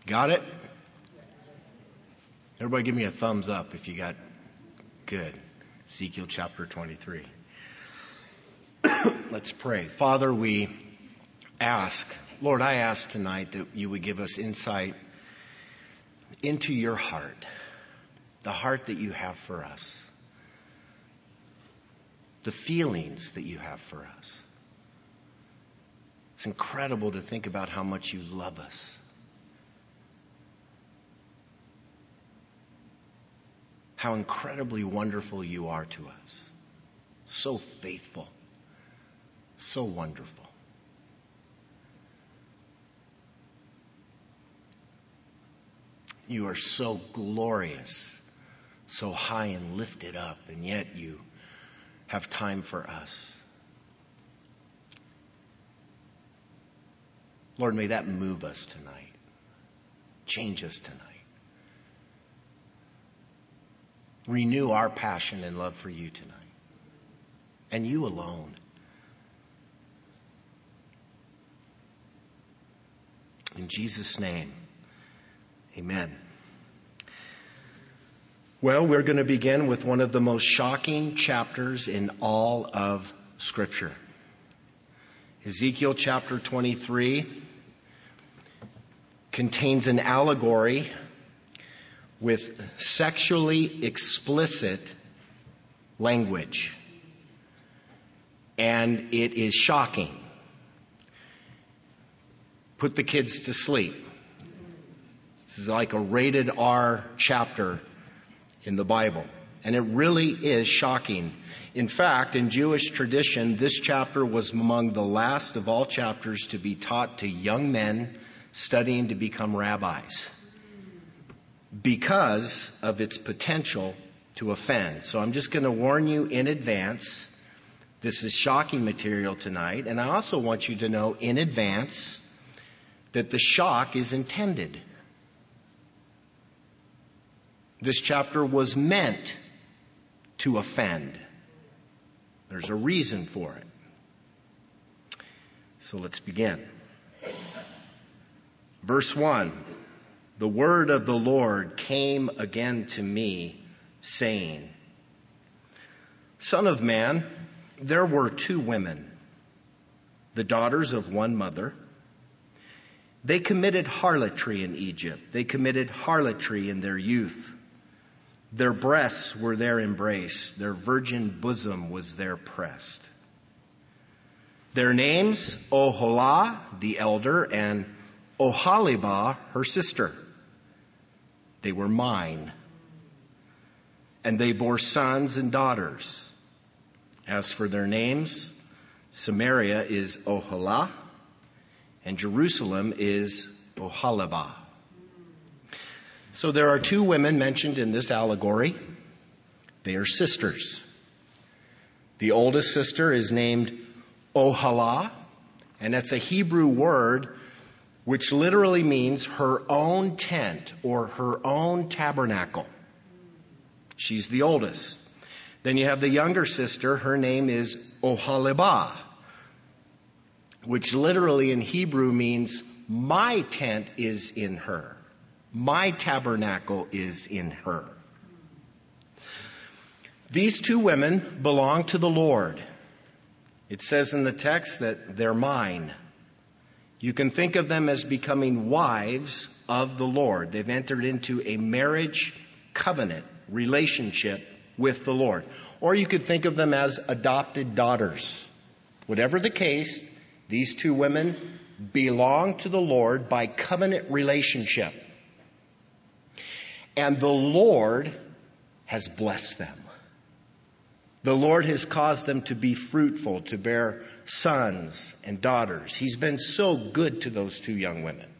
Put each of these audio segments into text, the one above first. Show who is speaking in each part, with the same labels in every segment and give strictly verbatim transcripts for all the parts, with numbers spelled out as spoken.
Speaker 1: Got it? Everybody give me a thumbs up if you got good. Ezekiel chapter twenty-three. Let's pray. Father, we ask, Lord, I ask tonight that you would give us insight into your heart, the heart that you have for us, the feelings that you have for us. It's incredible to think about how much you love us. How incredibly wonderful you are to us. So faithful. So wonderful. You are so glorious, so high and lifted up, and yet you have time for us. Lord, may that move us tonight. Change us tonight. Renew our passion and love for you tonight. And you alone. In Jesus' name, amen. Well, we're going to begin with one of the most shocking chapters in all of Scripture. Ezekiel chapter twenty-three contains an allegory with sexually explicit language. And it is shocking. Put the kids to sleep. This is like a rated R chapter in the Bible. And it really is shocking. In fact, in Jewish tradition, this chapter was among the last of all chapters to be taught to young men studying to become rabbis, because of its potential to offend. So I'm just going to warn you in advance, this is shocking material tonight, and I also want you to know in advance that the shock is intended. This chapter was meant to offend. There's a reason for it. So let's begin. Verse one. The word of the Lord came again to me, saying, Son of man, there were two women, the daughters of one mother. They committed harlotry in Egypt. They committed harlotry in their youth. Their breasts were their embrace. Their virgin bosom was their breast. Their names, Oholah, the elder, and Oholibah, her sister. They were mine. And they bore sons and daughters. As for their names, Samaria is Oholah, and Jerusalem is Oholibah. So there are two women mentioned in this allegory. They are sisters. The oldest sister is named Oholah, and that's a Hebrew word which literally means her own tent or her own tabernacle. She's the oldest. Then you have the younger sister. Her name is Oholibah, which literally in Hebrew means my tent is in her. My tabernacle is in her. These two women belong to the Lord. It says in the text that they're mine. You can think of them as becoming wives of the Lord. They've entered into a marriage covenant relationship with the Lord. Or you could think of them as adopted daughters. Whatever the case, these two women belong to the Lord by covenant relationship. And the Lord has blessed them. The Lord has caused them to be fruitful, to bear sons and daughters. He's been so good to those two young women.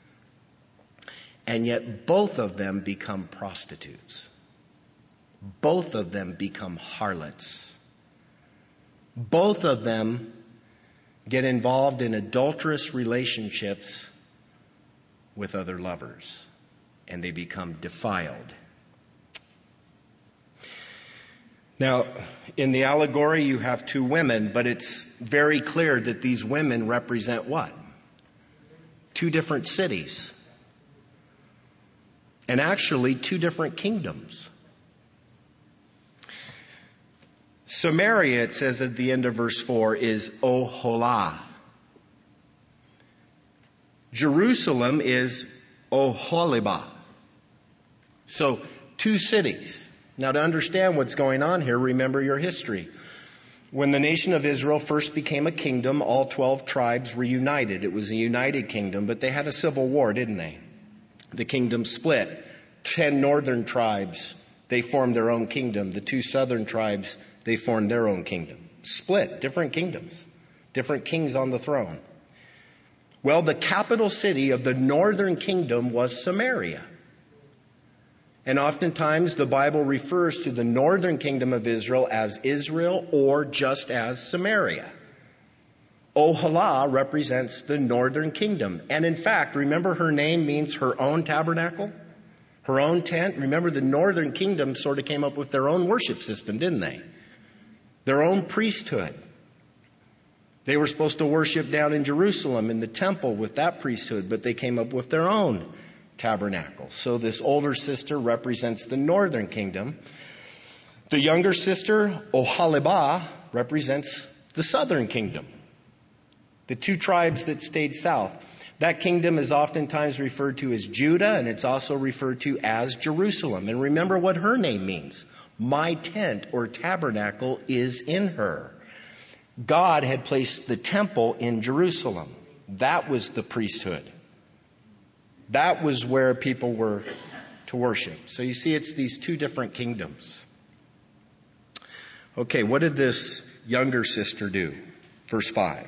Speaker 1: And yet both of them become prostitutes. Both of them become harlots. Both of them get involved in adulterous relationships with other lovers. And they become defiled. Now, in the allegory, you have two women, but it's very clear that these women represent what? Two different cities. and actually two different kingdoms. Samaria, it says at the end of verse four, is Oholah. Jerusalem is Oholibah. So, two cities. Now, to understand what's going on here, remember your history. When the nation of Israel first became a kingdom, all twelve tribes were united. It was a united kingdom, but they had a civil war, didn't they? The kingdom split. Ten northern tribes, they formed their own kingdom. The two southern tribes, they formed their own kingdom. Split, different kingdoms, different kings on the throne. Well, the capital city of the northern kingdom was Samaria. And oftentimes the Bible refers to the northern kingdom of Israel as Israel or just as Samaria. Oholah represents the northern kingdom. And in fact, remember her name means her own tabernacle, her own tent. Remember the northern kingdom sort of came up with their own worship system, didn't they? Their own priesthood. They were supposed to worship down in Jerusalem in the temple with that priesthood, but they came up with their own tabernacle. So this older sister represents the northern kingdom. The younger sister, Oholibah, represents the southern kingdom. The two tribes that stayed south. That kingdom is oftentimes referred to as Judah, and it's also referred to as Jerusalem. And remember what her name means. My tent or tabernacle is in her. God had placed the temple in Jerusalem. That was the priesthood. That was where people were to worship. So you see, it's these two different kingdoms. Okay, what did this younger sister do? Verse five.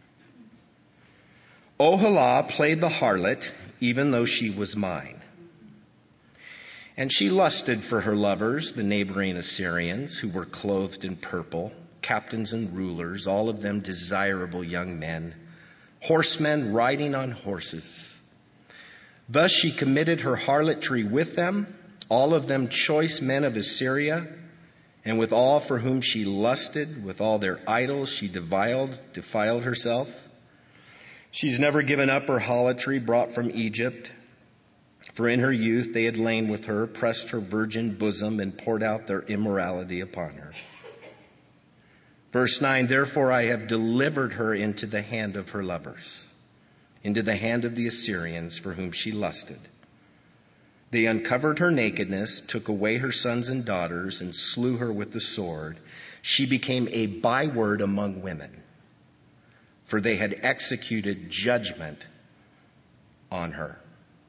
Speaker 1: Oholah played the harlot, even though she was mine. And she lusted for her lovers, the neighboring Assyrians, who were clothed in purple, captains and rulers, all of them desirable young men, horsemen riding on horses. Thus she committed her harlotry with them, all of them choice men of Assyria, and with all for whom she lusted, with all their idols she defiled, defiled herself. She's never given up her harlotry brought from Egypt, for in her youth they had lain with her, pressed her virgin bosom, and poured out their immorality upon her. Verse nine, therefore I have delivered her into the hand of her lovers, into the hand of the Assyrians for whom she lusted. They uncovered her nakedness, took away her sons and daughters, and slew her with the sword. She became a byword among women, for they had executed judgment on her.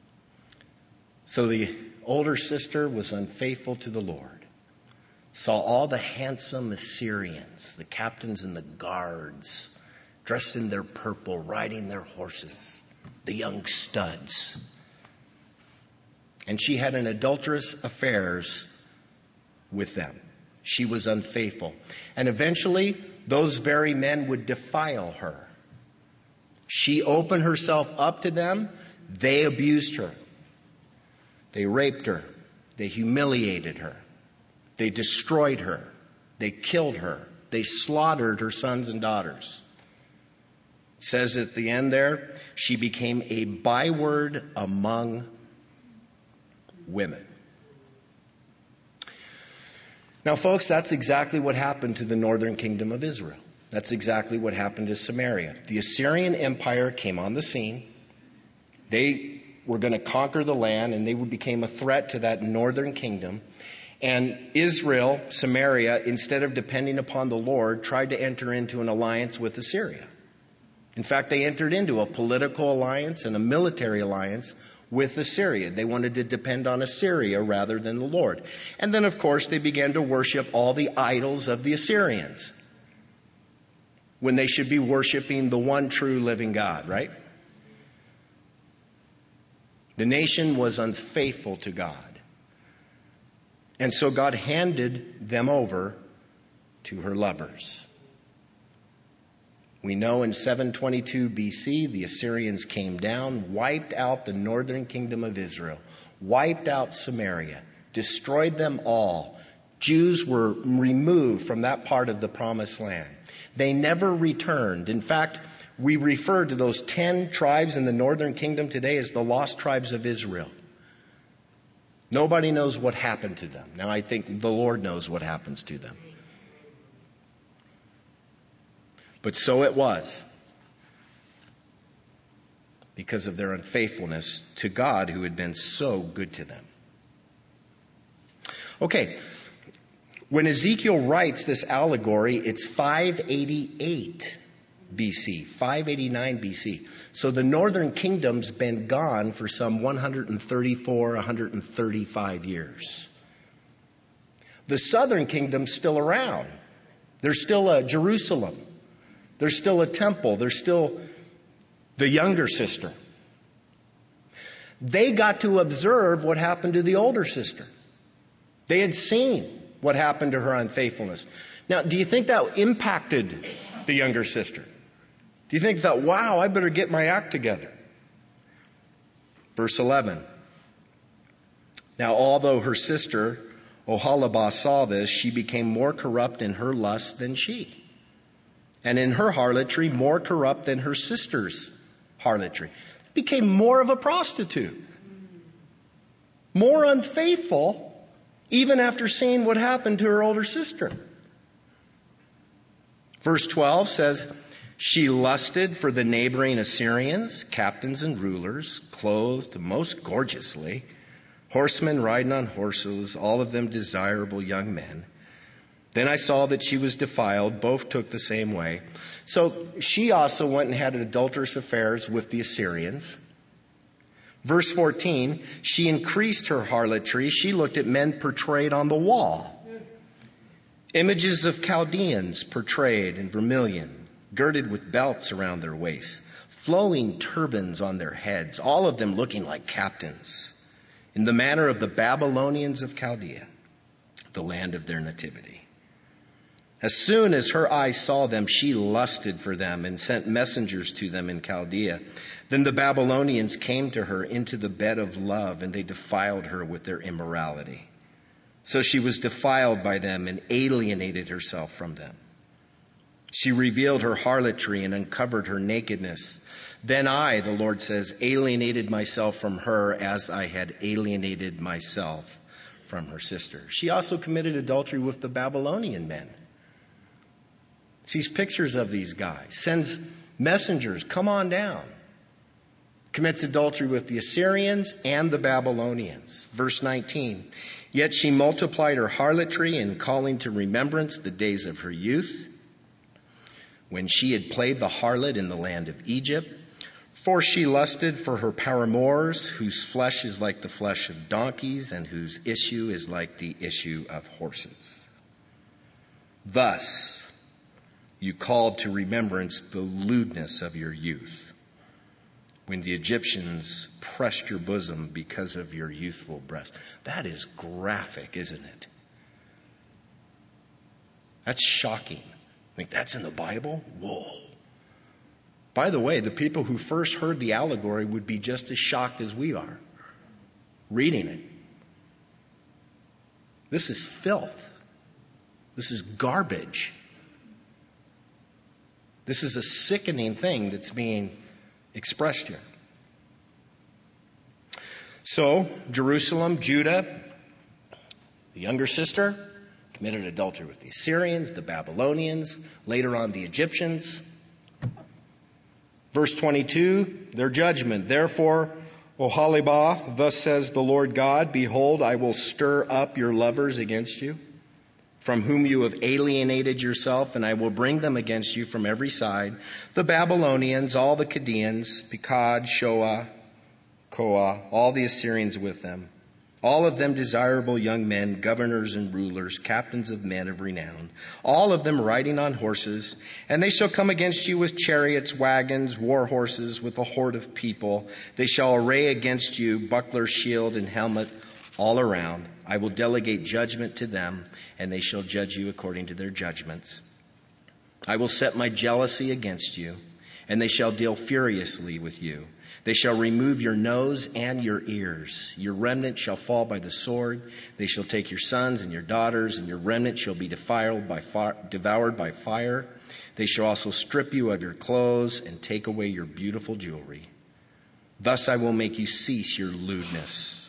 Speaker 1: So the older sister was unfaithful to the Lord. Saw all the handsome Assyrians, the captains and the guards, dressed in their purple, riding their horses, the young studs. And she had an adulterous affairs with them. She was unfaithful. And eventually, those very men would defile her. She opened herself up to them. They abused her. They raped her. They humiliated her. They destroyed her. They killed her. They slaughtered her sons and daughters. It says at the end there, she became a byword among women. Now, folks, that's exactly what happened to the northern kingdom of Israel. That's exactly what happened to Samaria. The Assyrian Empire came on the scene. They were going to conquer the land, and they became a threat to that northern kingdom. And Israel, Samaria, instead of depending upon the Lord, tried to enter into an alliance with Assyria. In fact, they entered into a political alliance and a military alliance with Assyria. They wanted to depend on Assyria rather than the Lord. And then, of course, they began to worship all the idols of the Assyrians, when they should be worshiping the one true living God, right? The nation was unfaithful to God. And so God handed them over to her lovers. We know in seven twenty-two B C, the Assyrians came down, wiped out the northern kingdom of Israel, wiped out Samaria, destroyed them all. Jews were removed from that part of the promised land. They never returned. In fact, we refer to those ten tribes in the northern kingdom today as the lost tribes of Israel. Nobody knows what happened to them. Now, I think the Lord knows what happens to them. But so it was, because of their unfaithfulness to God who had been so good to them. Okay, when Ezekiel writes this allegory, it's five eighty-eight B C, five eighty-nine B C. So the northern kingdom's been gone for some one hundred thirty-four, one hundred thirty-five years. The southern kingdom's still around. There's still a Jerusalem. There's still a temple. There's still the younger sister. They got to observe what happened to the older sister. They had seen what happened to her unfaithfulness. Now, do you think that impacted the younger sister? Do you think that, wow, I better get my act together? Verse eleven. Now, although her sister, Oholibah, saw this, she became more corrupt in her lust than she, and in her harlotry more corrupt than her sister's harlotry. Became more of a prostitute. More unfaithful, even after seeing what happened to her older sister. Verse twelve says, she lusted for the neighboring Assyrians, captains and rulers, clothed most gorgeously, horsemen riding on horses, all of them desirable young men. Then I saw that she was defiled. Both took the same way. So she also went and had adulterous affairs with the Assyrians. Verse fourteen, she increased her harlotry. She looked at men portrayed on the wall. Images of Chaldeans portrayed in vermilion, girded with belts around their waists, flowing turbans on their heads, all of them looking like captains, in the manner of the Babylonians of Chaldea, the land of their nativity. As soon as her eyes saw them, she lusted for them and sent messengers to them in Chaldea. Then the Babylonians came to her into the bed of love, and they defiled her with their immorality. So she was defiled by them and alienated herself from them. She revealed her harlotry and uncovered her nakedness. Then I, the Lord says, alienated myself from her as I had alienated myself from her sister. She also committed adultery with the Babylonian men. Sees pictures of these guys, sends messengers, come on down. Commits adultery with the Assyrians and the Babylonians. Verse nineteen, yet she multiplied her harlotry in calling to remembrance the days of her youth, when she had played the harlot in the land of Egypt. For she lusted for her paramours, whose flesh is like the flesh of donkeys, and whose issue is like the issue of horses. Thus you called to remembrance the lewdness of your youth, when the Egyptians pressed your bosom because of your youthful breast. That is graphic, isn't it? That's shocking. Think that's in the Bible? Whoa. By the way, the people who first heard the allegory would be just as shocked as we are reading it. This is filth. This is garbage. This is a sickening thing that's being expressed here. So, Jerusalem, Judah, the younger sister, committed adultery with the Assyrians, the Babylonians, later on the Egyptians. Verse twenty-two, their judgment. Therefore, Oholibah, thus says the Lord God, behold, I will stir up your lovers against you, from whom you have alienated yourself, and I will bring them against you from every side, the Babylonians, all the Chaldeans, Pekod, Shoah, Koah, all the Assyrians with them, all of them desirable young men, governors and rulers, captains of men of renown, all of them riding on horses, and they shall come against you with chariots, wagons, war horses, with a horde of people. They shall array against you buckler, shield, and helmet all around. I will delegate judgment to them, and they shall judge you according to their judgments. I will set my jealousy against you, and they shall deal furiously with you. They shall remove your nose and your ears. Your remnant shall fall by the sword. They shall take your sons and your daughters, and your remnant shall be defiled by fire, devoured by fire. They shall also strip you of your clothes and take away your beautiful jewelry. Thus I will make you cease your lewdness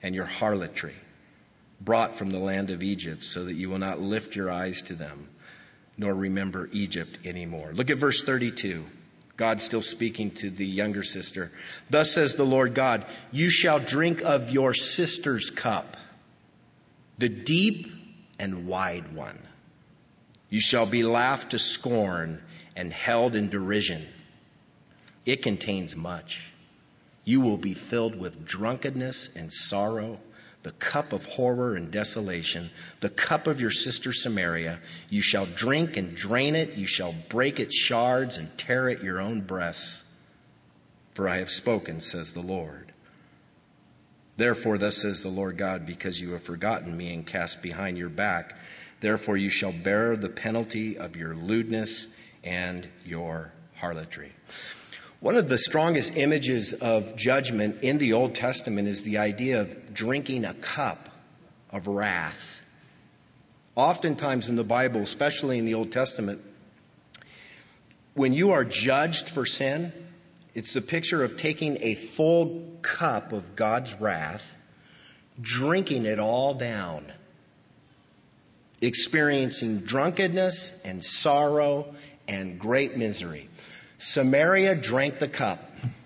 Speaker 1: and your harlotry, brought from the land of Egypt, so that you will not lift your eyes to them, nor remember Egypt anymore. Look at verse thirty-two. God still speaking to the younger sister. Thus says the Lord God, you shall drink of your sister's cup, the deep and wide one. You shall be laughed to scorn and held in derision. It contains much. You will be filled with drunkenness and sorrow, the cup of horror and desolation, the cup of your sister Samaria. You shall drink and drain it. You shall break its shards and tear at your own breasts. For I have spoken, says the Lord. Therefore, thus says the Lord God, because you have forgotten me and cast behind your back, therefore you shall bear the penalty of your lewdness and your harlotry. One of the strongest images of judgment in the Old Testament is the idea of drinking a cup of wrath. Oftentimes in the Bible, especially in the Old Testament, when you are judged for sin, it's the picture of taking a full cup of God's wrath, drinking it all down, experiencing drunkenness and sorrow and great misery. Samaria drank the cup,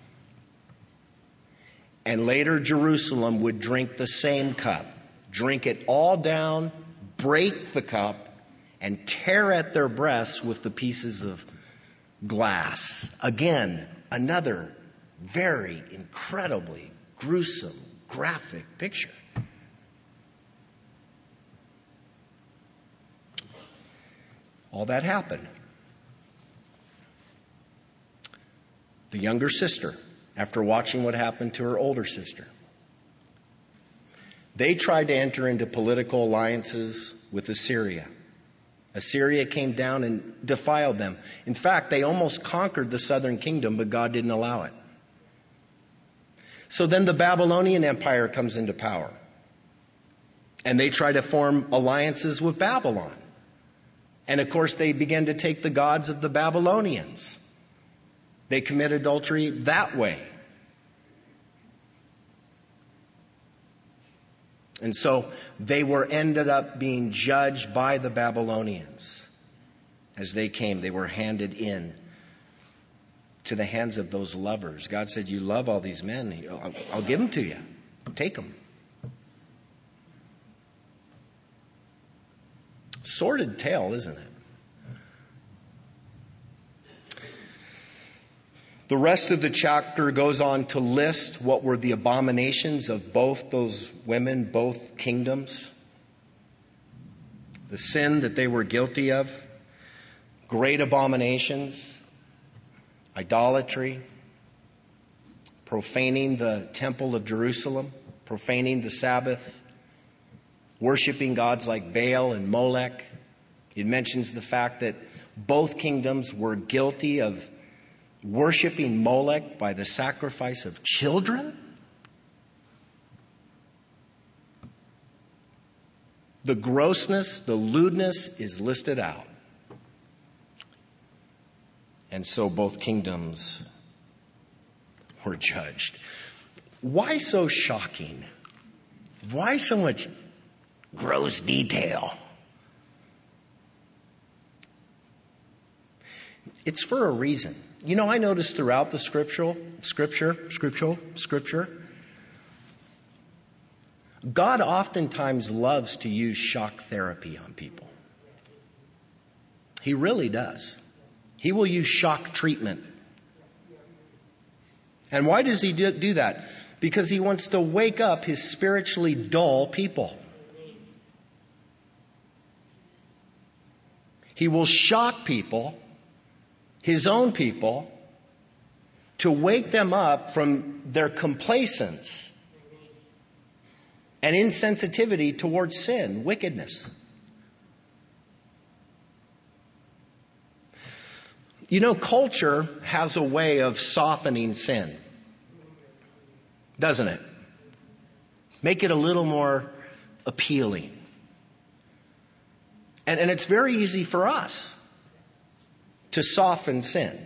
Speaker 1: and later Jerusalem would drink the same cup, drink it all down, break the cup, and tear at their breasts with the pieces of glass. Again, another very incredibly gruesome, graphic picture. All that happened. The younger sister, after watching what happened to her older sister, they tried to enter into political alliances with Assyria. Assyria came down and defiled them. In fact, they almost conquered the southern kingdom, but God didn't allow it. So then the Babylonian Empire comes into power. And they try to form alliances with Babylon. And of course, they began to take the gods of the Babylonians. They commit adultery that way. And so they were ended up being judged by the Babylonians. As they came, they were handed in to the hands of those lovers. God said, you love all these men. I'll, I'll give them to you. Take them. Sordid tale, isn't it? The rest of the chapter goes on to list what were the abominations of both those women, both kingdoms. The sin that they were guilty of. Great abominations. Idolatry. Profaning the temple of Jerusalem. Profaning the Sabbath. Worshipping gods like Baal and Molech. It mentions the fact that both kingdoms were guilty of worshipping Molech by the sacrifice of children? The grossness, the lewdness is listed out. And so both kingdoms were judged. Why so shocking? Why so much gross detail? It's for a reason. You know, I noticed throughout the scriptural, scripture, scriptural, scripture, God oftentimes loves to use shock therapy on people. He really does. He will use shock treatment. And why does he do, do that? Because he wants to wake up his spiritually dull people. He will shock people, his own people, to wake them up from their complacence and insensitivity towards sin, wickedness. You know, culture has a way of softening sin, doesn't it? Make it a little more appealing. And, and it's very easy for us to soften sin.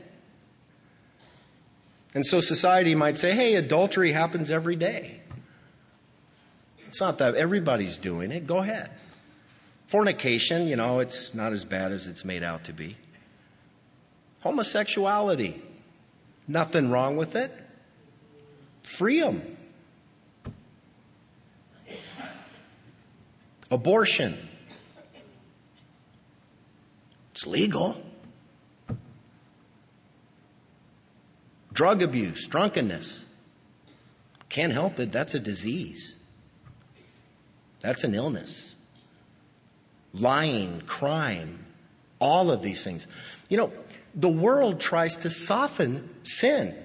Speaker 1: And so society might say, hey, adultery happens every day. It's not that everybody's doing it. Go ahead. Fornication, you know, it's not as bad as it's made out to be. Homosexuality, nothing wrong with it. Free 'em. Abortion, it's legal. Drug abuse, drunkenness, can't help it. That's a disease. That's an illness. Lying, crime, all of these things. You know, the world tries to soften sin.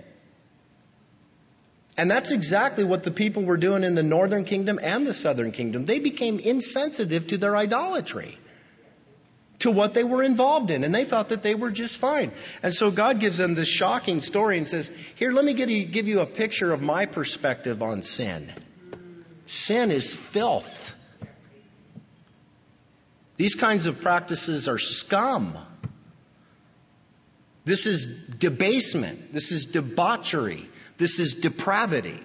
Speaker 1: And that's exactly what the people were doing in the northern kingdom and the southern kingdom. They became insensitive to their idolatry, to what they were involved in, and they thought that they were just fine. And so God gives them this shocking story and says, here, let me give you, give you a picture of my perspective on sin. Sin is filth. These kinds of practices are scum. This is debasement. This is debauchery. This is depravity.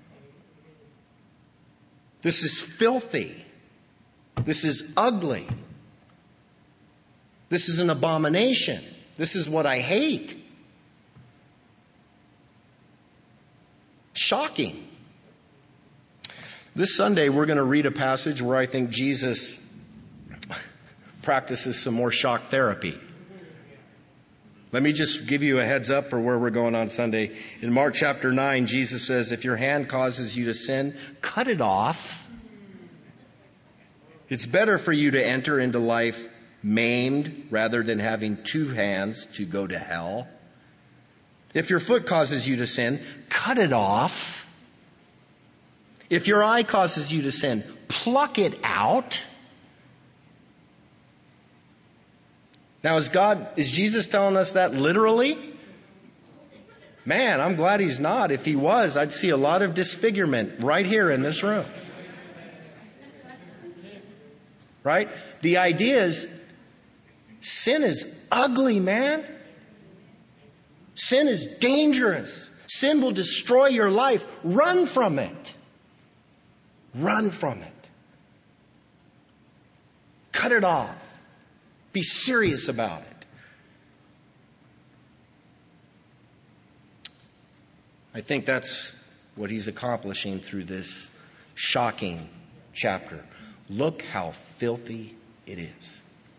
Speaker 1: This is filthy. This is ugly. This is an abomination. This is what I hate. Shocking. This Sunday, we're going to read a passage where I think Jesus practices some more shock therapy. Let me just give you a heads up for where we're going on Sunday. In Mark chapter nine, Jesus says, if your hand causes you to sin, cut it off. It's better for you to enter into life maimed rather than having two hands to go to hell. If your foot causes you to sin, cut it off. If your eye causes you to sin, pluck it out. Now, is God, is Jesus telling us that literally? Man, I'm glad he's not. If he was, I'd see a lot of disfigurement right here in this room. Right? The idea is, sin is ugly, man. Sin is dangerous. Sin will destroy your life. Run from it. Run from it. Cut it off. Be serious about it. I think that's what he's accomplishing through this shocking chapter. Look how filthy it is.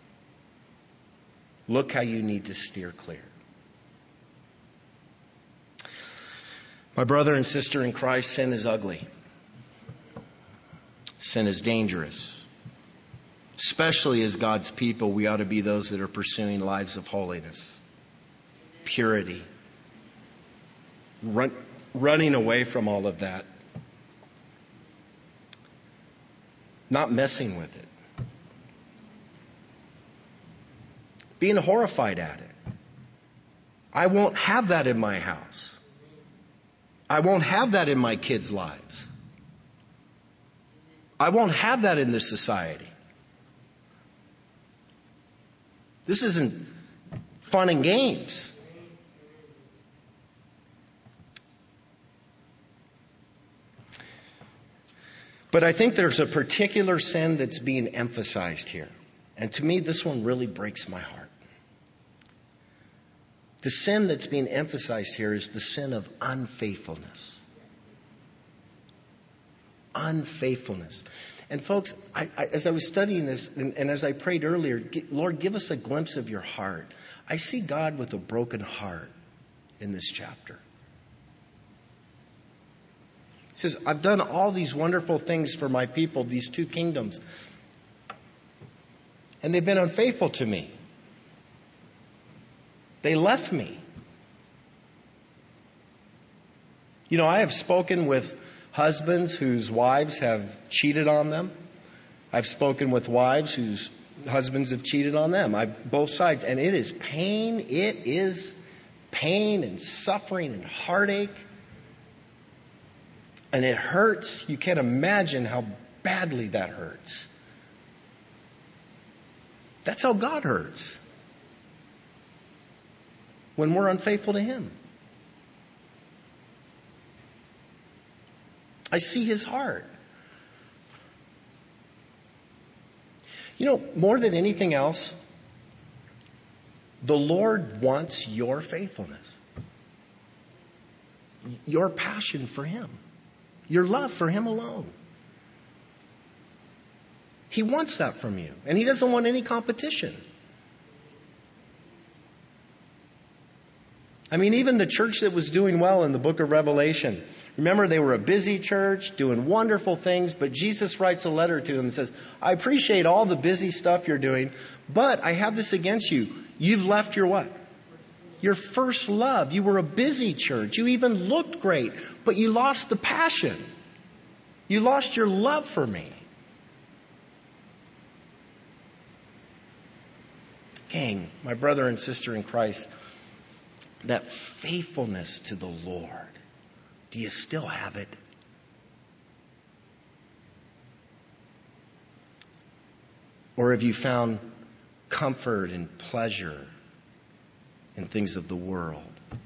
Speaker 1: Look how you need to steer clear. My brother and sister in Christ, sin is ugly. Sin is dangerous. Especially as God's people, we ought to be those that are pursuing lives of holiness, purity, run, running away from all of that, not messing with it, being horrified at it. I won't have that in my house. I won't have that in my kids' lives. I won't have that in this society. This isn't fun and games. But I think there's a particular sin that's being emphasized here. And to me, this one really breaks my heart. The sin that's being emphasized here is the sin of unfaithfulness. Unfaithfulness. And folks, I, I, as I was studying this, and, and as I prayed earlier, Lord, give us a glimpse of your heart. I see God with a broken heart in this chapter. He says, I've done all these wonderful things for my people, these two kingdoms, and they've been unfaithful to me. They left me. You know, I have spoken with husbands whose wives have cheated on them. I've spoken with wives whose husbands have cheated on them. I both sides. And it is pain. It is pain and suffering and heartache. And it hurts. You can't imagine how badly that hurts. That's how God hurts. When we're unfaithful to Him. I see His heart. You know, more than anything else, the Lord wants your faithfulness, your passion for Him, your love for Him alone. He wants that from you, and He doesn't want any competition. I mean, even the church that was doing well in the book of Revelation, remember, they were a busy church doing wonderful things, but Jesus writes a letter to them and says, I appreciate all the busy stuff you're doing, but I have this against you. You've left your what? Your first love. You were a busy church. You even looked great, but you lost the passion. You lost your love for me. Gang, my brother and sister in Christ, that faithfulness to the Lord, do you still have it? Or have you found comfort and pleasure in things of the world?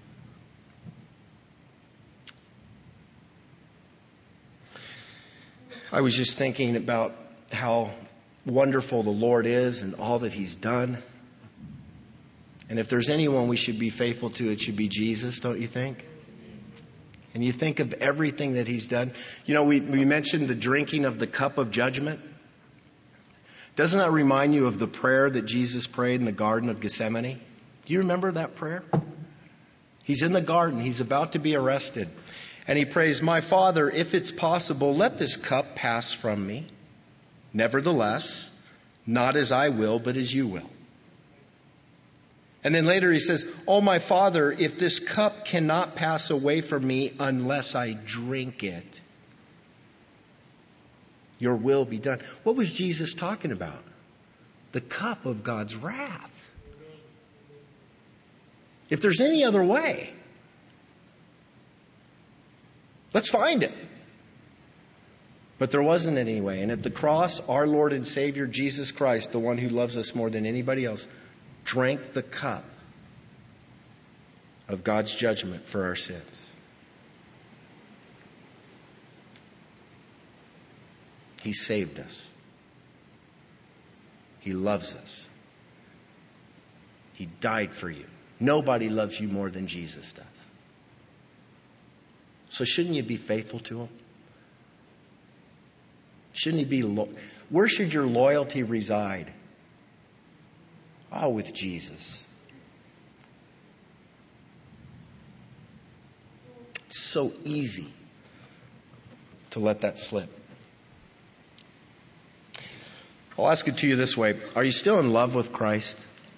Speaker 1: I was just thinking about how wonderful the Lord is and all that He's done. And if there's anyone we should be faithful to, it should be Jesus, don't you think? And you think of everything that He's done. You know, we, we mentioned the drinking of the cup of judgment. Doesn't that remind you of the prayer that Jesus prayed in the Garden of Gethsemane? Do you remember that prayer? He's in the garden. He's about to be arrested. And He prays, my Father, if it's possible, let this cup pass from me. Nevertheless, not as I will, but as you will. And then later He says, oh, my Father, if this cup cannot pass away from me unless I drink it, your will be done. What was Jesus talking about? The cup of God's wrath. If there's any other way, let's find it. But there wasn't any way. And at the cross, our Lord and Savior, Jesus Christ, the one who loves us more than anybody else, drank the cup of God's judgment for our sins. He saved us. He loves us. He died for you. Nobody loves you more than Jesus does. So shouldn't you be faithful to Him? Shouldn't He be lo- Where should your loyalty reside? Oh, with Jesus. It's so easy to let that slip. I'll ask it to you this way. Are you still in love with Christ?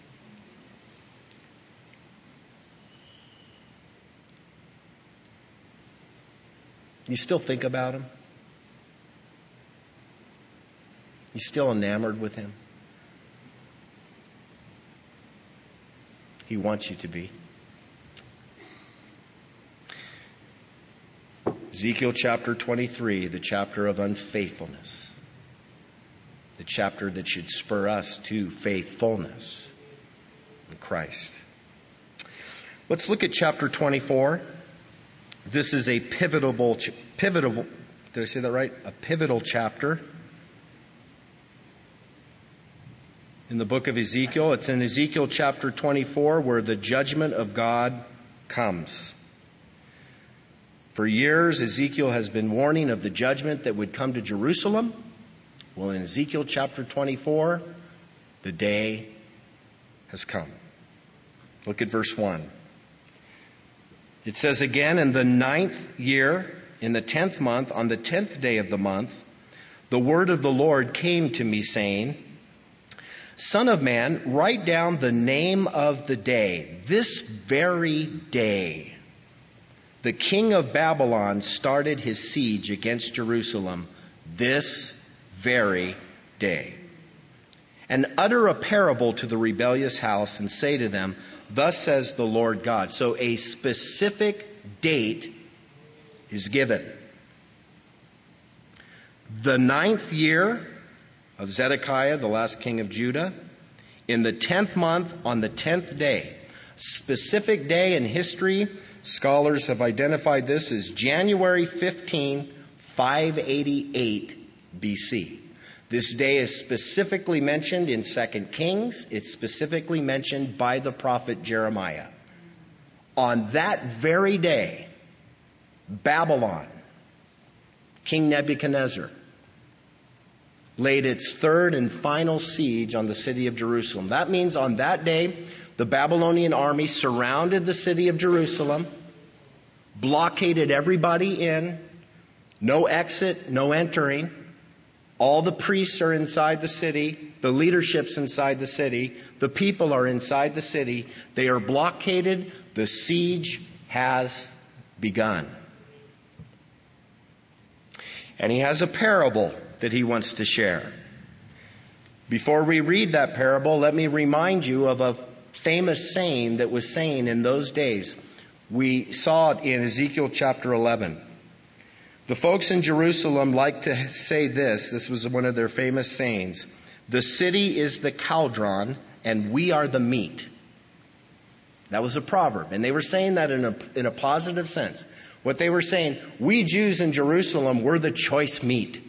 Speaker 1: You still think about Him? You still enamored with Him? He wants you to be. Ezekiel chapter twenty-three, the chapter of unfaithfulness. The chapter that should spur us to faithfulness in Christ. Let's look at chapter twenty-four. This is a pivotal, pivotal, did I say that right? A pivotal chapter in the book of Ezekiel. It's in Ezekiel chapter twenty-four where the judgment of God comes. For years, Ezekiel has been warning of the judgment that would come to Jerusalem. Well, in Ezekiel chapter twenty-four, the day has come. Look at verse one. It says again, in the ninth year, in the tenth month, on the tenth day of the month, the word of the Lord came to me, saying, Son of man, write down the name of the day, this very day. The king of Babylon started his siege against Jerusalem this very day. And utter a parable to the rebellious house and say to them, thus says the Lord God. So a specific date is given. The ninth year of Zedekiah, the last king of Judah, in the tenth month, on the tenth day. Specific day in history, scholars have identified this as January fifteenth, five eighty-eight B C. This day is specifically mentioned in Second Kings. It's specifically mentioned by the prophet Jeremiah. On that very day, Babylon, King Nebuchadnezzar, laid its third and final siege on the city of Jerusalem. That means on that day, the Babylonian army surrounded the city of Jerusalem, blockaded everybody in, no exit, no entering. All the priests are inside the city, the leadership's inside the city, the people are inside the city. They are blockaded. The siege has begun. And he has a parable that he wants to share. Before we read that parable, let me remind you of a famous saying that was saying in those days. We saw it in Ezekiel chapter eleven. The folks in Jerusalem like to say this. This was one of their famous sayings. The city is the cauldron and we are the meat. That was a proverb. And they were saying that in a, in a positive sense. What they were saying, we Jews in Jerusalem, we're the choice meat.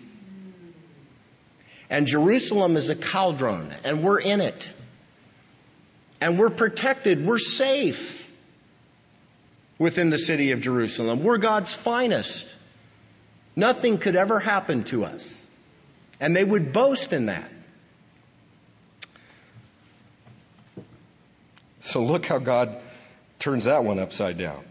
Speaker 1: And Jerusalem is a cauldron, and we're in it. And we're protected. We're safe within the city of Jerusalem. We're God's finest. Nothing could ever happen to us. And they would boast in that. So look how God turns that one upside down.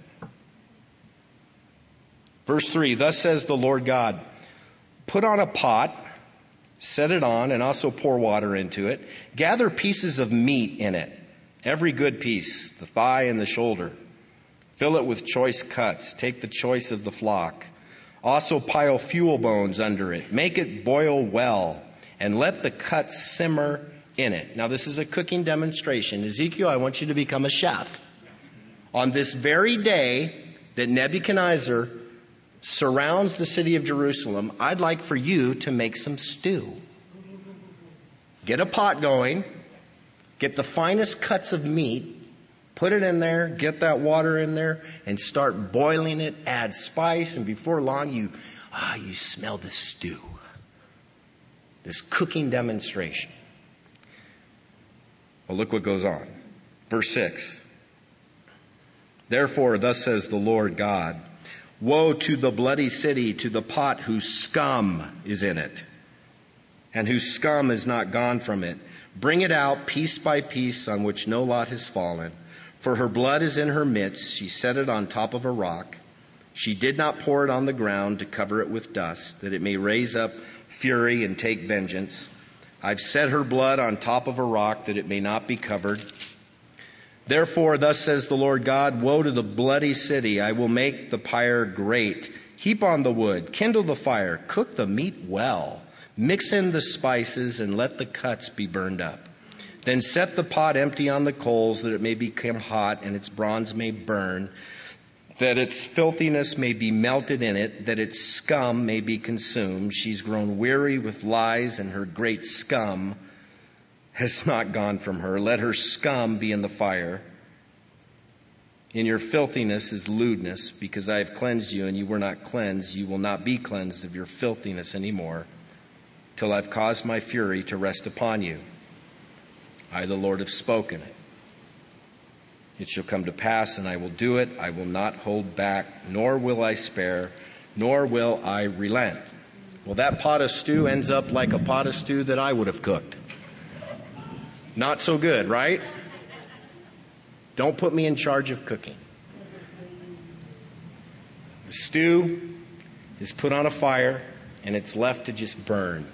Speaker 1: Verse three, thus says the Lord God, put on a pot, set it on, and also pour water into it. Gather pieces of meat in it, every good piece, the thigh and the shoulder. Fill it with choice cuts. Take the choice of the flock. Also pile fuel bones under it. Make it boil well, and let the cuts simmer in it. Now this is a cooking demonstration. Ezekiel, I want you to become a chef. On this very day that Nebuchadnezzar surrounds the city of Jerusalem, I'd like for you to make some stew. Get a pot going. Get the finest cuts of meat. Put it in there. Get that water in there and start boiling it. Add spice. And before long, you, ah, you smell the stew. This cooking demonstration. Well, look what goes on. Verse six. Therefore, thus says the Lord God, woe to the bloody city, to the pot whose scum is in it, and whose scum is not gone from it. Bring it out piece by piece, on which no lot has fallen. For her blood is in her midst. She set it on top of a rock. She did not pour it on the ground to cover it with dust, that it may raise up fury and take vengeance. I've set her blood on top of a rock, that it may not be covered. Therefore, thus says the Lord God, woe to the bloody city. I will make the pyre great. Heap on the wood, kindle the fire, cook the meat well. Mix in the spices and let the cuts be burned up. Then set the pot empty on the coals, that it may become hot and its bronze may burn, that its filthiness may be melted in it, that its scum may be consumed. She's grown weary with lies, and her great scum has not gone from her. Let her scum be in the fire. In your filthiness is lewdness, because I have cleansed you and you were not cleansed. You will not be cleansed of your filthiness anymore, till I've caused my fury to rest upon you. I, the Lord, have spoken it. It shall come to pass, and I will do it. I will not hold back, nor will I spare, nor will I relent. Well, that pot of stew ends up like a pot of stew that I would have cooked. Not so good, right? Don't put me in charge of cooking. The stew is put on a fire, and it's left to just burn.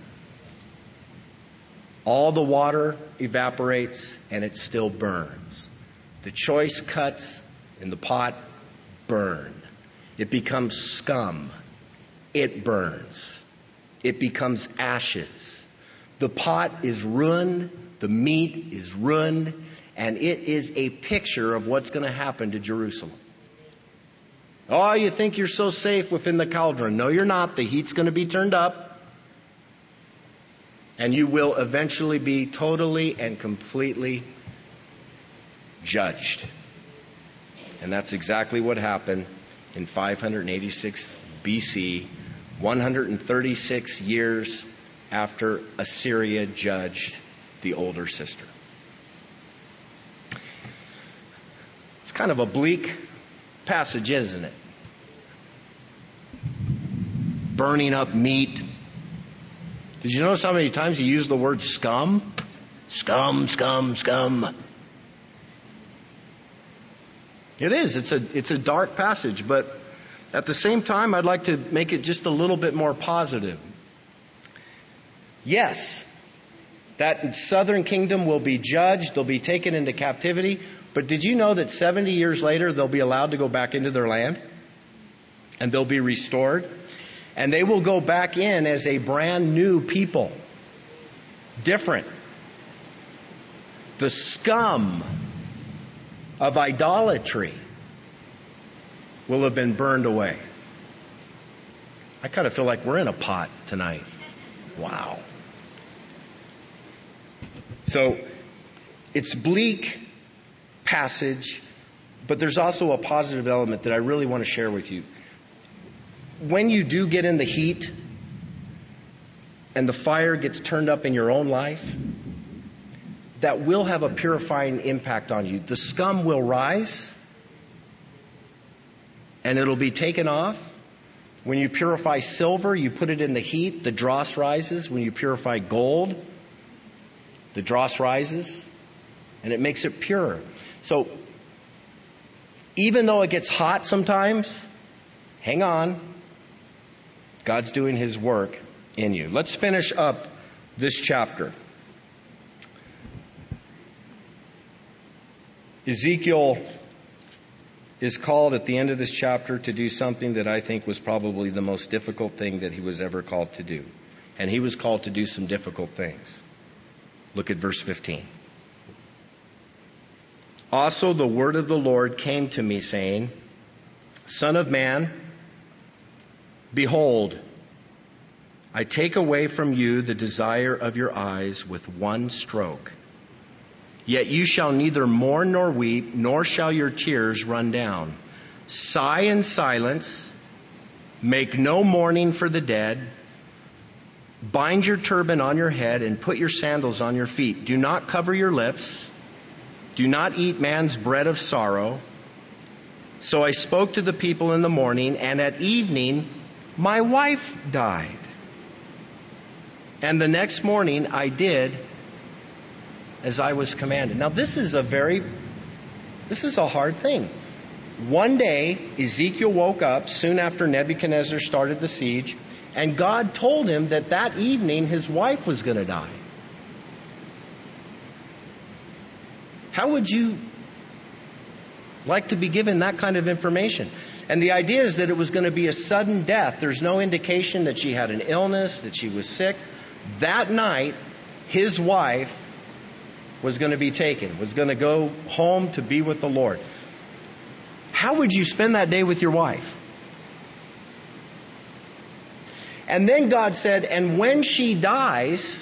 Speaker 1: All the water evaporates, and it still burns. The choice cuts in the pot burn. It becomes scum. It burns. It becomes ashes. The pot is ruined. The meat is ruined. And it is a picture of what's going to happen to Jerusalem. Oh, you think you're so safe within the cauldron. No, you're not. The heat's going to be turned up. And you will eventually be totally and completely judged. And that's exactly what happened in five eighty-six B C, one hundred thirty-six years after Assyria judged the older sister. It's kind of a bleak passage, isn't it? Burning up meat. Did you notice how many times he used the word scum? Scum, scum, scum. It is. It's a, it's a dark passage, but at the same time, I'd like to make it just a little bit more positive. Yes, that southern kingdom will be judged. They'll be taken into captivity. But did you know that seventy years later, they'll be allowed to go back into their land? And they'll be restored? And they will go back in as a brand new people. Different. The scum of idolatry will have been burned away. I kind of feel like we're in a pot tonight. Wow. So, it's bleak passage, but there's also a positive element that I really want to share with you. When you do get in the heat and the fire gets turned up in your own life, that will have a purifying impact on you. The scum will rise and it'll be taken off. When you purify silver, you put it in the heat, the dross rises. When you purify gold, the dross rises and it makes it pure. So, even though it gets hot sometimes, hang on. God's doing His work in you. Let's finish up this chapter. Ezekiel is called at the end of this chapter to do something that I think was probably the most difficult thing that he was ever called to do. And he was called to do some difficult things. Look at verse fifteen. Also the word of the Lord came to me, saying, Son of man, behold, I take away from you the desire of your eyes with one stroke. Yet you shall neither mourn nor weep, nor shall your tears run down. Sigh in silence, make no mourning for the dead. Bind your turban on your head and put your sandals on your feet. Do not cover your lips. Do not eat man's bread of sorrow. So I spoke to the people in the morning, and at evening my wife died. And the next morning I did as I was commanded. Now this is a very, this is a hard thing. One day, Ezekiel woke up soon after Nebuchadnezzar started the siege, and God told him that that evening his wife was going to die. How would you like to be given that kind of information? And the idea is that it was going to be a sudden death. There's no indication that she had an illness, that she was sick. That night, his wife was going to be taken, was going to go home to be with the Lord. How would you spend that day with your wife? And then God said, and when she dies,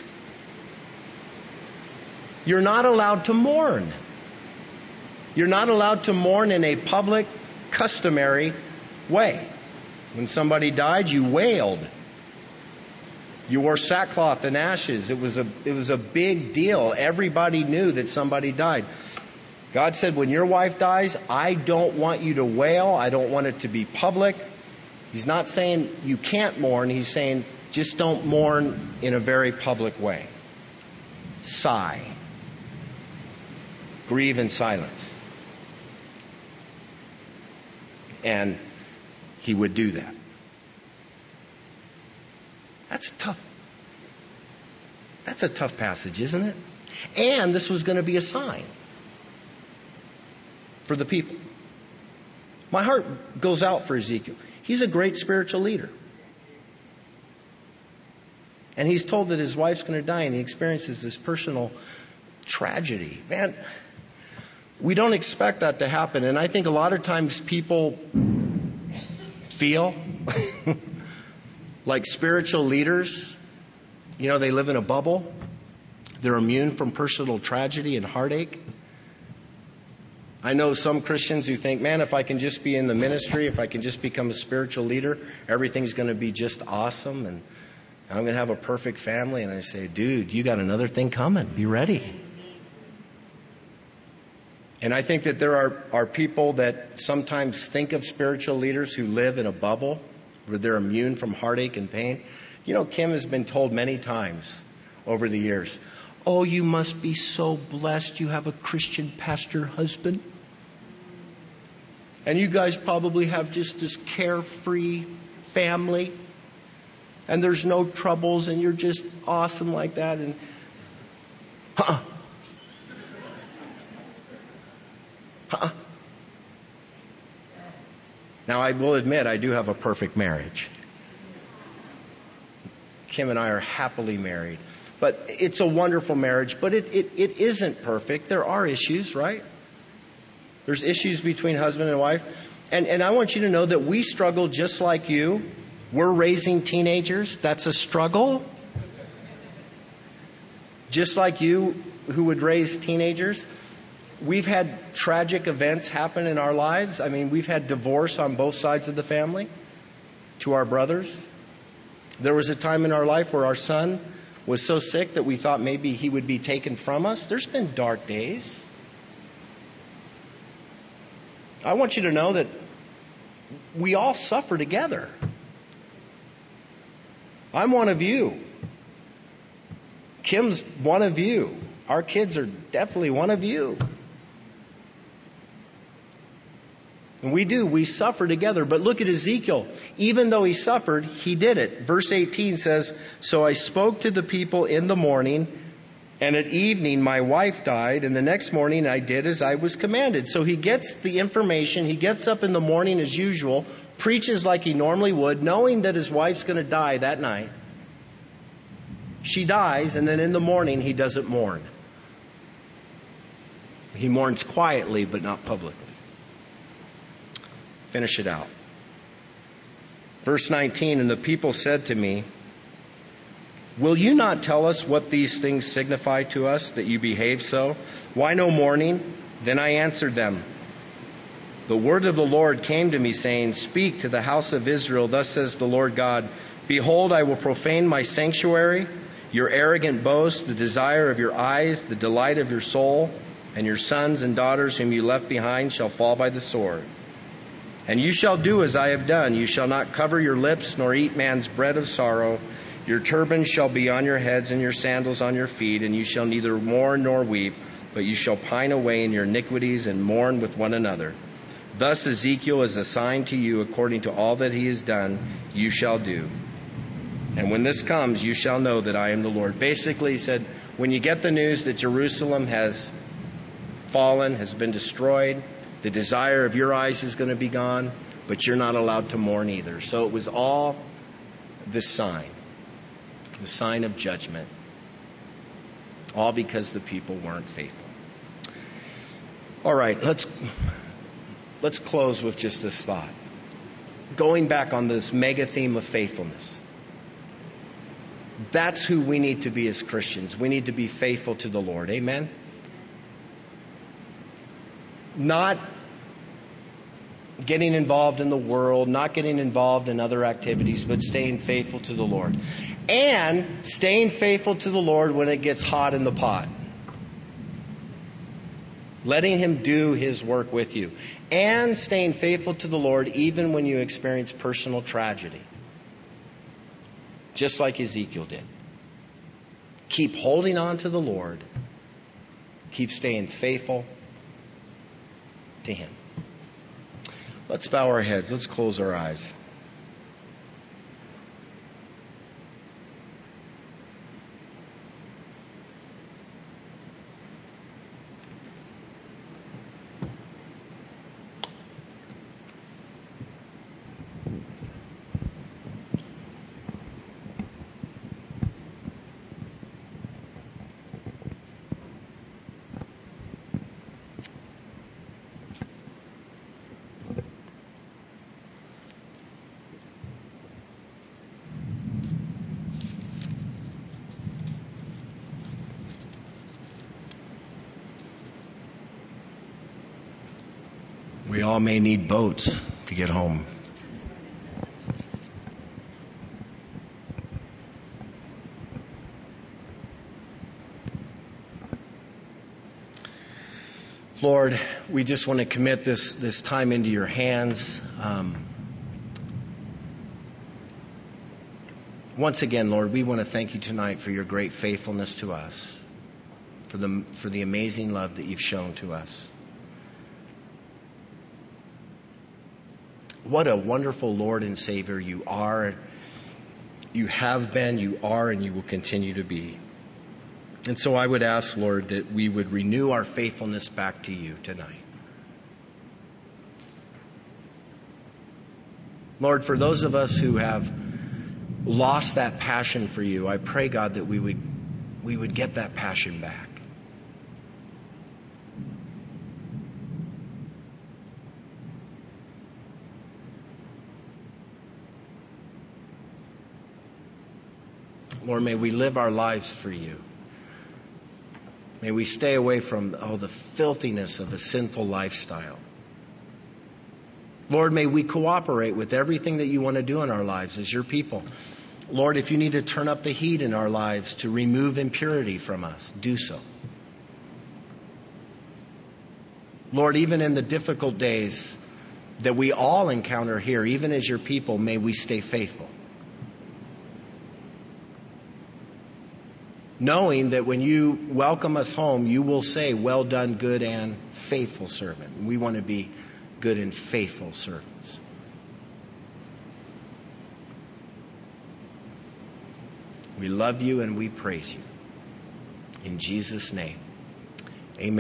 Speaker 1: you're not allowed to mourn. You're not allowed to mourn in a public, customary way. When somebody died, you wailed. You wore sackcloth and ashes. It was a, it was a big deal. Everybody knew that somebody died. God said, when your wife dies, I don't want you to wail. I don't want it to be public. He's not saying you can't mourn. He's saying just don't mourn in a very public way. Sigh. Grieve in silence. And he would do that. That's tough. That's a tough passage, isn't it? And this was going to be a sign for the people. My heart goes out for Ezekiel. He's a great spiritual leader. And he's told that his wife's going to die, and he experiences this personal tragedy. Man, we don't expect that to happen. And I think a lot of times people feel like spiritual leaders, you know, they live in a bubble. They're immune from personal tragedy and heartache. I know some Christians who think, man, if I can just be in the ministry, if I can just become a spiritual leader, everything's going to be just awesome. And I'm going to have a perfect family. And I say, dude, you got another thing coming. Be ready. And I think that there are, are people that sometimes think of spiritual leaders who live in a bubble where they're immune from heartache and pain. You know, Kim has been told many times over the years, oh, you must be so blessed you have a Christian pastor husband. And you guys probably have just this carefree family. And there's no troubles and you're just awesome like that. And huh. Huh. Now, I will admit, I do have a perfect marriage. Kim and I are happily married. But it's a wonderful marriage, but it, it, it isn't perfect. There are issues, right? There's issues between husband and wife. And, and I want you to know that we struggle just like you. We're raising teenagers. That's a struggle. Just like you who would raise teenagers. We've had tragic events happen in our lives. I mean, we've had divorce on both sides of the family to our brothers. There was a time in our life where our son was so sick that we thought maybe he would be taken from us. There's been dark days. I want you to know that we all suffer together. I'm one of you. Kim's one of you. Our kids are definitely one of you. And we do. We suffer together. But look at Ezekiel. Even though he suffered, he did it. Verse eighteen says, so I spoke to the people in the morning, and at evening my wife died, and the next morning I did as I was commanded. So he gets the information. He gets up in the morning as usual, preaches like he normally would, knowing that his wife's going to die that night. She dies, and then in the morning he doesn't mourn. He mourns quietly, but not publicly. Finish it out. Verse nineteen, and the people said to me, will you not tell us what these things signify to us, that you behave so? Why no mourning? Then I answered them, the word of the Lord came to me, saying, speak to the house of Israel, thus says the Lord God, behold, I will profane my sanctuary, your arrogant boast, the desire of your eyes, the delight of your soul, and your sons and daughters whom you left behind shall fall by the sword. And you shall do as I have done. You shall not cover your lips, nor eat man's bread of sorrow. Your turbans shall be on your heads, and your sandals on your feet, and you shall neither mourn nor weep, but you shall pine away in your iniquities and mourn with one another. Thus Ezekiel is a sign to you, according to all that he has done, you shall do. And when this comes, you shall know that I am the Lord. Basically, he said, when you get the news that Jerusalem has fallen, has been destroyed, the desire of your eyes is going to be gone, but you're not allowed to mourn either. So it was all the sign, the sign of judgment, all because the people weren't faithful. All right, let's let's close with just this thought. Going back on this mega theme of faithfulness. That's who we need to be as Christians. We need to be faithful to the Lord. Amen? Not getting involved in the world, not getting involved in other activities, but staying faithful to the Lord. And staying faithful to the Lord when it gets hot in the pot. Letting Him do His work with you. And staying faithful to the Lord even when you experience personal tragedy. Just like Ezekiel did. Keep holding on to the Lord. Keep staying faithful to Him. Let's bow our heads. Let's close our eyes. We all may need boats to get home. Lord, we just want to commit this, this time into your hands. Um, once again, Lord, we want to thank you tonight for your great faithfulness to us, for the, for the amazing love that you've shown to us. What a wonderful Lord and Savior you are. You have been, you are, and you will continue to be. And so I would ask, Lord, that we would renew our faithfulness back to you tonight. Lord, for those of us who have lost that passion for you, I pray, God, that we would we would get that passion back. Lord, may we live our lives for you. May we stay away from oh, the filthiness of a sinful lifestyle. Lord, may we cooperate with everything that you want to do in our lives as your people. Lord, if you need to turn up the heat in our lives to remove impurity from us, do so. Lord, even in the difficult days that we all encounter here, even as your people, may we stay faithful. Knowing that when you welcome us home, you will say, well done, good and faithful servant. And we want to be good and faithful servants. We love you and we praise you. In Jesus' name.